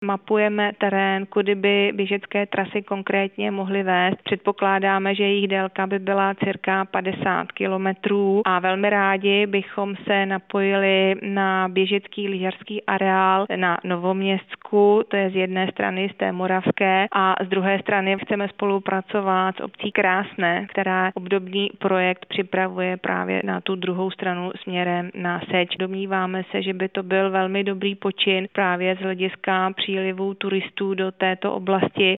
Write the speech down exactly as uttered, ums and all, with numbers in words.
Mapujeme terén, kudy by běžecké trasy konkrétně mohly vést. Předpokládáme, že jejich délka by byla cirka padesát kilometrů a velmi rádi bychom se napojili na běžecký lyžařský areál na Novoměstsku, to je z jedné strany z té moravské, a z druhé strany chceme spolupracovat s obcí Krásné, která obdobný projekt připravuje právě na tu druhou stranu směrem na Seč. Domníváme se, že by to byl velmi dobrý počin právě z hlediska přílivu turistů do této oblasti.